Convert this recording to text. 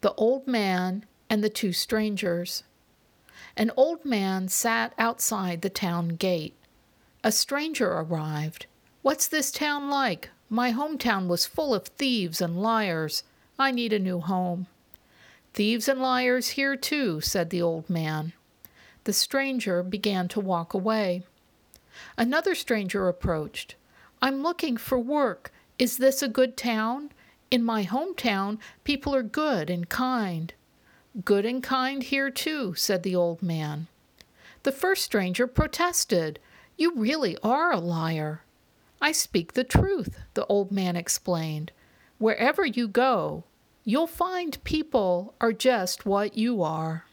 The Old Man and the Two Strangers. An old man sat outside the town gate. A stranger arrived. "What's this town like? My hometown was full of thieves and liars. I need a new home." "Thieves and liars here too," said the old man. The stranger began to walk away. Another stranger approached. "I'm looking for work. Is this a good town? In my hometown, people are good and kind." "Good and kind here too," said the old man. The first stranger protested. "You really are a liar." "I speak the truth," the old man explained. "Wherever you go, you'll find people are just what you are."